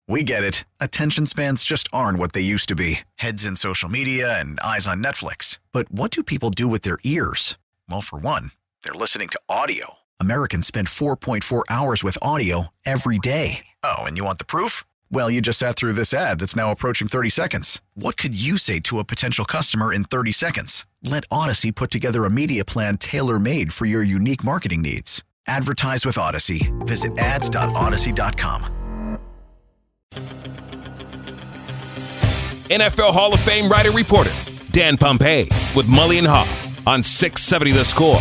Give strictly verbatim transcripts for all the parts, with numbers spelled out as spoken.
We get it. Attention spans just aren't what they used to be. Heads in social media and eyes on Netflix. But what do people do with their ears? Well, for one, they're listening to audio. Americans spend four point four hours with audio every day. Oh, and you want the proof? Well, you just sat through this ad that's now approaching thirty seconds. What could you say to a potential customer in thirty seconds? Let Odyssey put together a media plan tailor-made for your unique marketing needs. Advertise with Odyssey. Visit ads dot odyssey dot com. N F L Hall of Fame writer-reporter Dan Pompei with Mully and Haugh on six seventy The Score.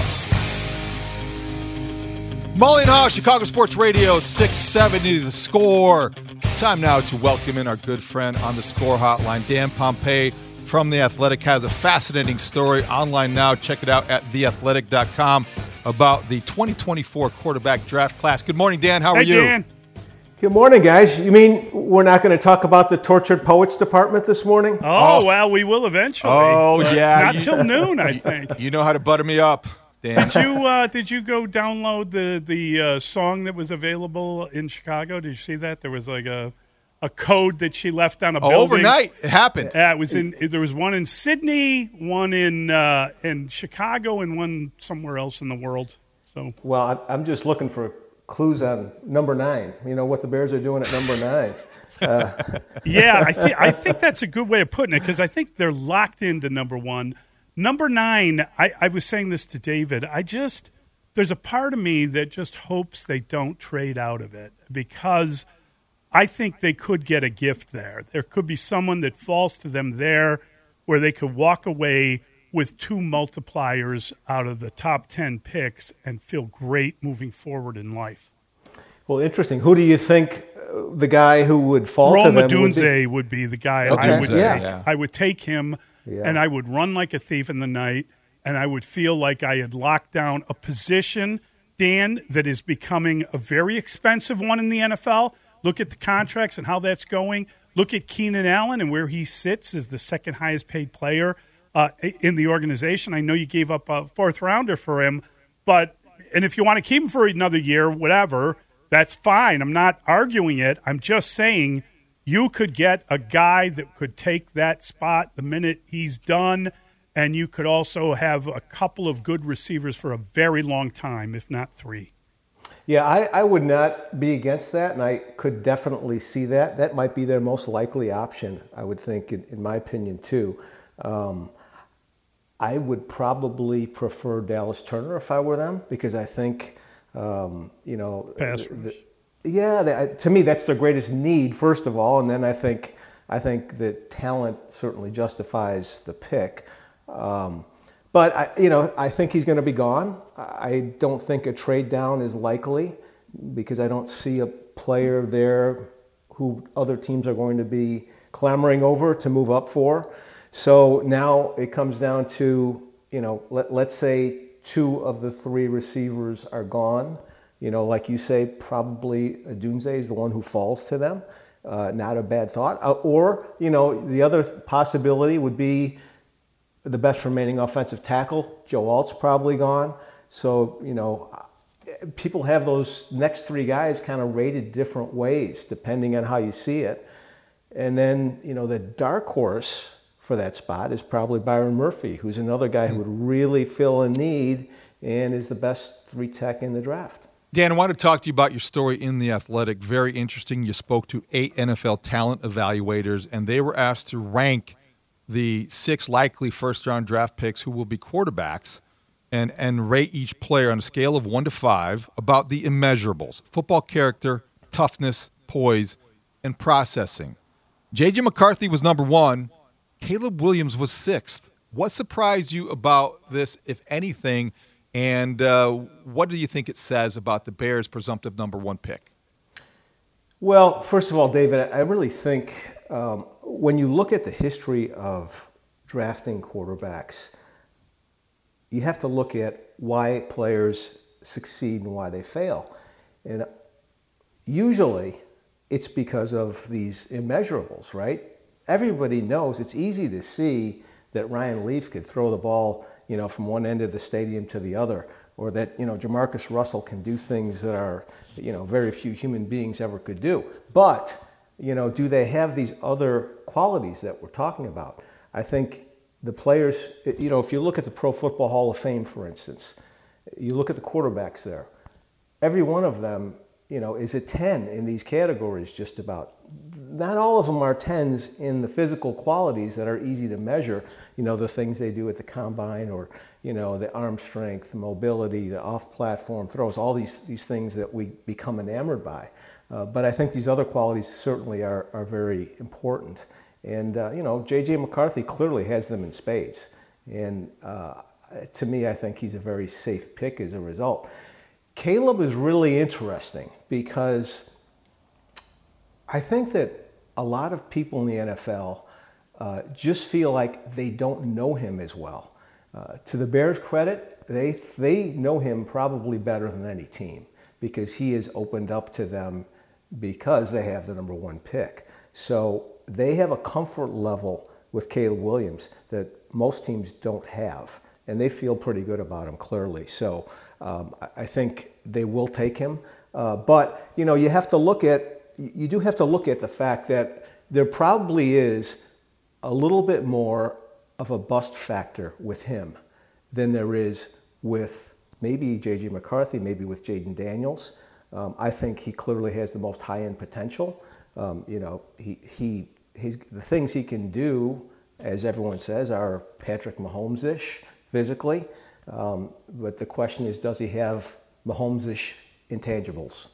Mully and Haugh, Chicago Sports Radio, six seventy The Score. Time now to welcome in our good friend on the Score Hotline. Dan Pompei from The Athletic has a fascinating story online now. Check it out at the athletic dot com about the twenty twenty-four quarterback draft class. Good morning, Dan. How are hey, you? Dan. Good morning, guys. You mean we're not going to talk about the Tortured Poets Department this morning? Oh, oh. well, we will eventually. Oh, yeah. Not you, till noon, I think. You know how to butter me up, Dan. Did you uh, did you go download the the uh, song that was available in Chicago? Did you see that? There was like a a code that she left on a oh, building. Overnight, it happened. Yeah, it was in. There was one in Sydney, one in uh, in Chicago, and one somewhere else in the world. So, well, I'm just looking for clues on number nine. You know what the Bears are doing at number nine. Uh. yeah, I think I think that's a good way of putting it because I think they're locked into number one. Number nine, I, I was saying this to David. I just there's a part of me that just hopes they don't trade out of it because I think they could get a gift there. There could be someone that falls to them there where they could walk away with two multipliers out of the top ten picks and feel great moving forward in life. Well, interesting. Who do you think uh, the guy who would fall Rome to them Odunze would be? would be the guy Okay. I would Yeah. take. Yeah. I would take him, yeah. and I would run like a thief in the night, and I would feel like I had locked down a position, Dan, that is becoming a very expensive one in the N F L. Look at the contracts and how that's going. Look at Keenan Allen and where he sits as the second highest paid player Uh, in the organization. I know you gave up a fourth rounder for him, but and if you want to keep him for another year, whatever, that's fine. I'm not arguing it. I'm just saying you could get a guy that could take that spot the minute he's done, and you could also have a couple of good receivers for a very long time, if not three. Yeah, I, I would not be against that, and I could definitely see that. That might be their most likely option, I would think, in, in my opinion, too. Um, I would probably prefer Dallas Turner if I were them because I think, um, you know, Pass the, the, yeah, the, to me that's their greatest need first of all, and then I think I think that talent certainly justifies the pick. Um, but I, you know, I think he's going to be gone. I don't think a trade down is likely because I don't see a player there who other teams are going to be clamoring over to move up for. So now it comes down to, you know, let, let's say two of the three receivers are gone. You know, like you say, probably Odunze is the one who falls to them. Uh, not a bad thought. Uh, or, you know, the other possibility would be the best remaining offensive tackle. Joe Alt's probably gone. So, you know, people have those next three guys kind of rated different ways depending on how you see it. And then, you know, the dark horse for that spot is probably Byron Murphy, who's another guy who would really fill a need and is the best three tech in the draft. Dan, I want to talk to you about your story in The Athletic. Very interesting. You spoke to eight N F L talent evaluators, and they were asked to rank the six likely first-round draft picks who will be quarterbacks and, and rate each player on a scale of one to five about the immeasurables: football character, toughness, poise, and processing. J J McCarthy was number one. Caleb Williams was sixth. What surprised you about this, if anything, and uh, what do you think it says about the Bears' presumptive number one pick? Well, first of all, David, I really think um, when you look at the history of drafting quarterbacks, you have to look at why players succeed and why they fail. And usually it's because of these immeasurables, right? Everybody knows it's easy to see that Ryan Leaf could throw the ball, you know, from one end of the stadium to the other, or that, you know, Jamarcus Russell can do things that are, you know, very few human beings ever could do. But you know, do they have these other qualities that we're talking about? I think the players, you know, if you look at the Pro Football Hall of Fame, for instance, you look at the quarterbacks there, every one of them, you know, is a ten in these categories just about. Not all of them are tens in the physical qualities that are easy to measure, you know, the things they do at the combine, or, you know, the arm strength, the mobility, the off-platform throws, all these, these things that we become enamored by. Uh, but I think these other qualities certainly are, are very important. And, uh, you know, J J. McCarthy clearly has them in spades. And uh, to me, I think he's a very safe pick as a result. Caleb is really interesting because I think that a lot of people in the N F L uh, just feel like they don't know him as well. Uh, to the Bears' credit, they they know him probably better than any team because he has opened up to them because they have the number one pick. So they have a comfort level with Caleb Williams that most teams don't have, and they feel pretty good about him clearly. So um, I think they will take him. Uh, but, you know, you have to look at, you do have to look at the fact that there probably is a little bit more of a bust factor with him than there is with maybe J J. McCarthy, maybe with Jaden Daniels. Um, I think he clearly has the most high-end potential. Um, you know, he, he, his, the things he can do, as everyone says, are Patrick Mahomes-ish physically. Um, but the question is, does he have Mahomes-ish intangibles?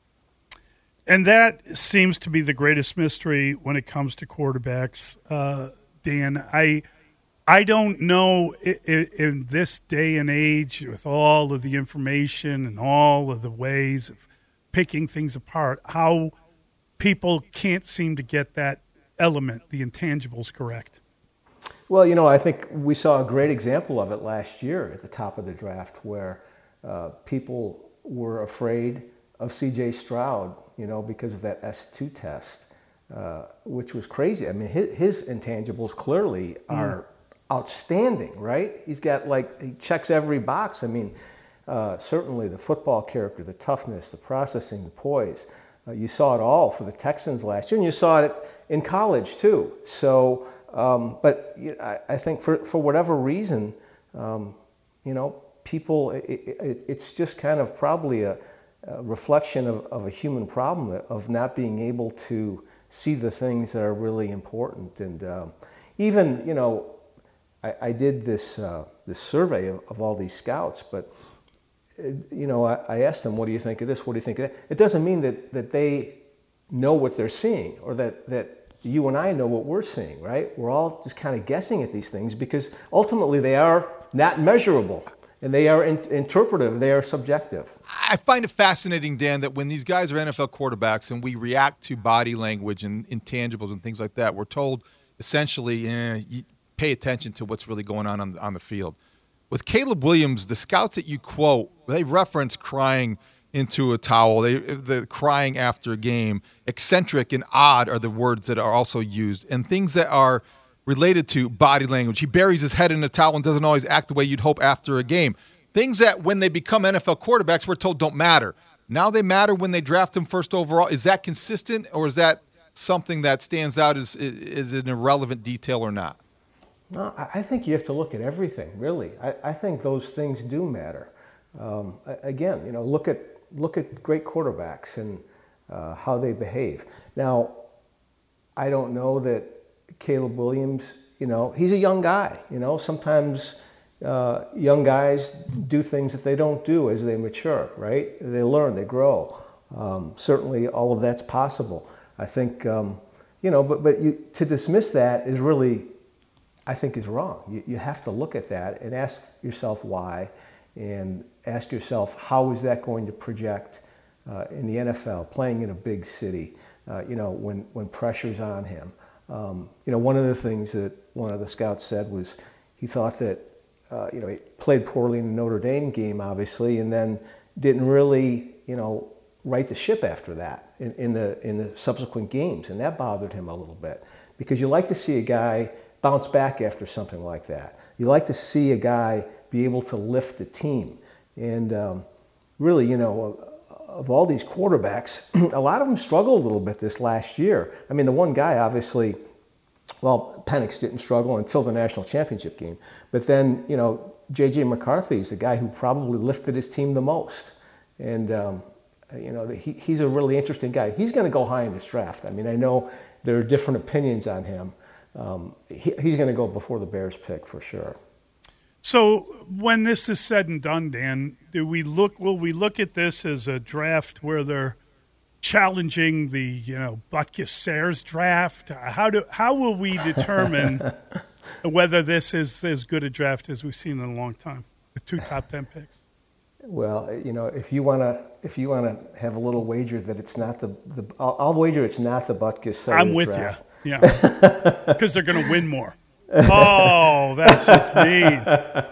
And that seems to be the greatest mystery when it comes to quarterbacks, uh, Dan. I I don't know in, in this day and age, with all of the information and all of the ways of picking things apart, how people can't seem to get that element, the intangibles, correct. Well, you know, I think we saw a great example of it last year at the top of the draft, where uh, people were afraid of C J Stroud, you know, because of that S two test, uh, which was crazy. I mean, his, his intangibles clearly are mm. outstanding, right? He's got, like, he checks every box. I mean, uh, certainly the football character, the toughness, the processing, the poise. Uh, you saw it all for the Texans last year, and you saw it in college too. So, um, but you know, I, I think for, for whatever reason, um, you know, people, it, it, it's just kind of probably a, a reflection of, of a human problem of not being able to see the things that are really important. And um, even, you know, I, I did this uh, this survey of, of all these scouts, but you know, I, I asked them, what do you think of this? What do you think of that? It doesn't mean that, that they know what they're seeing, or that, that you and I know what we're seeing, right? We're all just kind of guessing at these things because ultimately they are not measurable, and they are in, interpretive, they are subjective. I find it fascinating, Dan, that when these guys are N F L quarterbacks and we react to body language and intangibles and things like that, we're told essentially, eh, you pay attention to what's really going on on, on the field. With Caleb Williams, the scouts that you quote, they reference crying into a towel, they the crying after a game. Eccentric and odd are the words that are also used, and things that are related to body language. He buries his head in a towel and doesn't always act the way you'd hope after a game. Things that when they become N F L quarterbacks, we're told don't matter. Now they matter when they draft him first overall. Is that consistent, or is that something that stands out as is an irrelevant detail or not? No, I think you have to look at everything, really. I, I think those things do matter. Um, again, you know, look at look at great quarterbacks and uh, how they behave. Now, I don't know that Caleb Williams, you know, he's a young guy. You know, sometimes uh, young guys do things that they don't do as they mature, right? They learn, they grow. Um, certainly, all of that's possible. I think, um, you know, but but you, to dismiss that is really, I think, is wrong. You, you have to look at that and ask yourself why, and ask yourself how is that going to project uh, in the N F L, playing in a big city, uh, you know, when, when pressure's on him. Um, you know, one of the things that one of the scouts said was he thought that, uh, you know, he played poorly in the Notre Dame game, obviously, and then didn't really, you know, right the ship after that in, in the in the subsequent games, and that bothered him a little bit, because you like to see a guy bounce back after something like that. You like to see a guy be able to lift the team. And um, really, you know, of all these quarterbacks, a lot of them struggled a little bit this last year. I mean, the one guy, obviously, well, Penix didn't struggle until the national championship game. But then, you know, J J McCarthy is the guy who probably lifted his team the most. And, um, you know, he, he's a really interesting guy. He's going to go high in this draft. I mean, I know there are different opinions on him. Um, he, he's going to go before the Bears pick for sure. So when this is said and done, Dan, do we look? Will we look at this as a draft where they're challenging the, you know, Butkus Sayers draft? How do how will we determine whether this is as good a draft as we've seen in a long time? The two top ten picks. Well, you know, if you wanna if you wanna have a little wager that it's not the the I'll, I'll wager it's not the Butkus Sayers I'm with draft. you, yeah, because they're going to win more. Oh, that's just mean.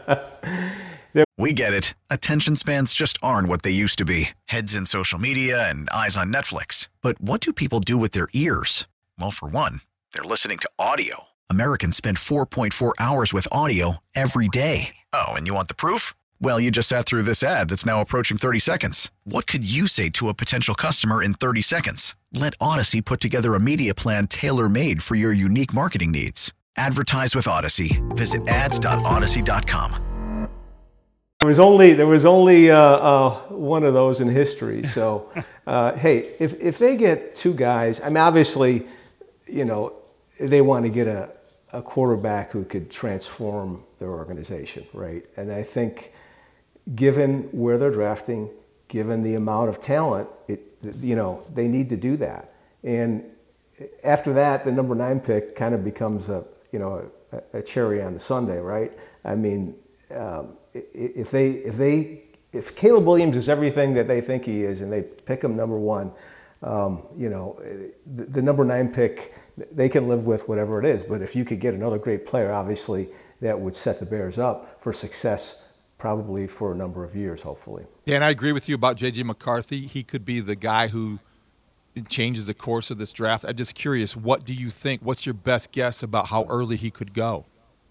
We get it. Attention spans just aren't what they used to be. Heads in social media and eyes on Netflix. But what do people do with their ears? Well, for one, they're listening to audio. Americans spend four point four hours with audio every day. Oh, and you want the proof? Well, you just sat through this ad that's now approaching thirty seconds. What could you say to a potential customer in thirty seconds? Let Odyssey put together a media plan tailor-made for your unique marketing needs. Advertise with Odyssey. Visit ads dot odyssey dot com. There was only there was only uh, uh, one of those in history. So, uh, hey, if if they get two guys, I mean, obviously, you know, they want to get a, a quarterback who could transform their organization, right? And I think, given where they're drafting, given the amount of talent, it you know, they need to do that. And after that, the number nine pick kind of becomes a you know, a, a cherry on the sundae, right? I mean, um, if they, if they, if Caleb Williams is everything that they think he is, and they pick him number one, um, you know, the, the number nine pick, they can live with whatever it is. But if you could get another great player, obviously that would set the Bears up for success, probably for a number of years, hopefully. Yeah, and I agree with you about J J McCarthy. He could be the guy who changes the course of this draft. I'm just curious, what do you think? What's your best guess about how early he could go?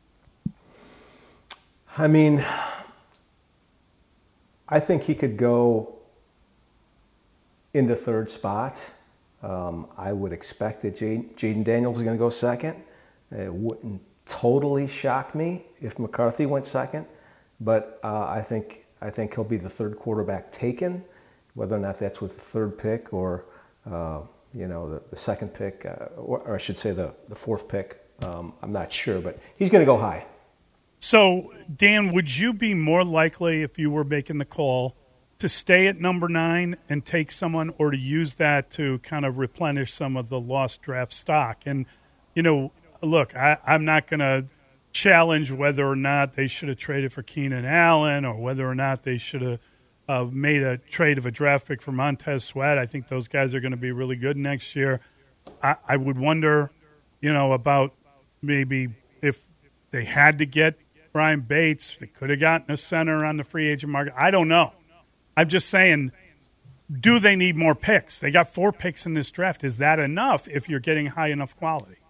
I mean, I think he could go in the third spot. Um, I would expect that Jaden Daniels is going to go second. It wouldn't totally shock me if McCarthy went second, but uh, I think I think he'll be the third quarterback taken, whether or not that's with the third pick or Uh, you know, the, the second pick, uh, or, or I should say the, the fourth pick. Um, I'm not sure, but he's going to go high. So, Dan, would you be more likely, if you were making the call, to stay at number nine and take someone, or to use that to kind of replenish some of the lost draft stock? And, you know, look, I, I'm not going to challenge whether or not they should have traded for Keenan Allen or whether or not they should have Uh, made a trade of a draft pick for Montez Sweat. I think those guys are going to be really good next year. I, I would wonder, you know, about maybe if they had to get Brian Bates, they could have gotten a center on the free agent market. I don't know. I'm just saying, do they need more picks? They got four picks in this draft. Is that enough if you're getting high enough quality?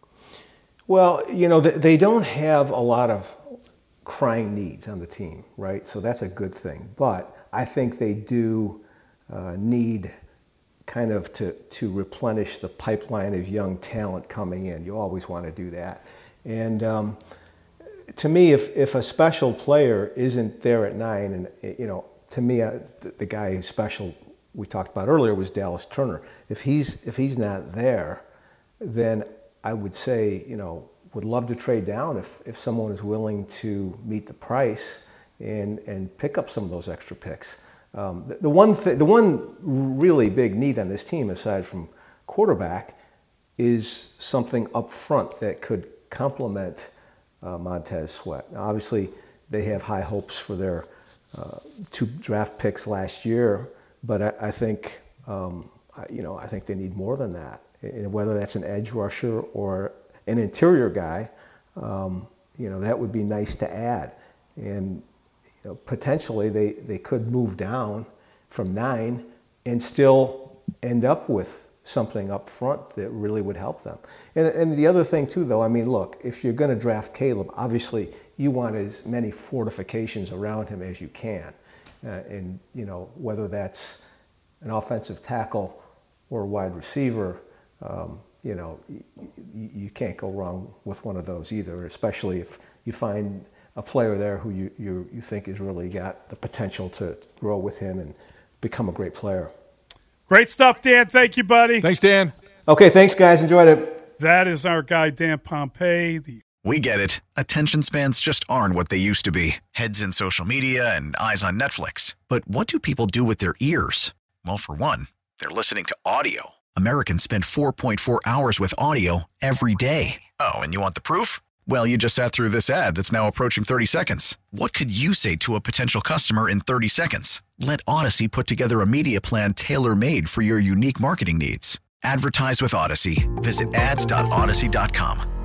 Well, you know, they don't have a lot of crying needs on the team, right? So that's a good thing. But I think they do uh, need kind of to, to replenish the pipeline of young talent coming in. You always want to do that. And um, to me, if, if a special player isn't there at nine, and, you know, to me, uh, the, the guy who's special we talked about earlier was Dallas Turner. If he's, if he's not there, then I would say, you know, would love to trade down if, if someone is willing to meet the price and and pick up some of those extra picks. Um, the, the one th- the one really big need on this team, aside from quarterback, is something up front that could complement uh, Montez Sweat. Now, obviously, they have high hopes for their uh, two draft picks last year, but I, I think um, I, you know I think they need more than that. And whether that's an edge rusher or an interior guy, um, you know, that would be nice to add. And you know, potentially they, they could move down from nine and still end up with something up front that really would help them. And, and the other thing too, though, I mean, look, if you're going to draft Caleb, obviously you want as many fortifications around him as you can. Uh, and, you know, whether that's an offensive tackle or a wide receiver, um, you know, you, you can't go wrong with one of those either, especially if you find a player there who you, you, you think has really got the potential to grow with him and become a great player. Great stuff, Dan. Thank you, buddy. Thanks, Dan. Okay, thanks, guys. Enjoyed it. That is our guy, Dan Pompei. The- We get it. Attention spans just aren't what they used to be. Heads in social media and eyes on Netflix. But what do people do with their ears? Well, for one, they're listening to audio. Americans spend four point four hours with audio every day. Oh, and you want the proof? Well, you just sat through this ad that's now approaching thirty seconds. What could you say to a potential customer in thirty seconds? Let Odyssey put together a media plan tailor-made for your unique marketing needs. Advertise with Odyssey. Visit ads dot odyssey dot com.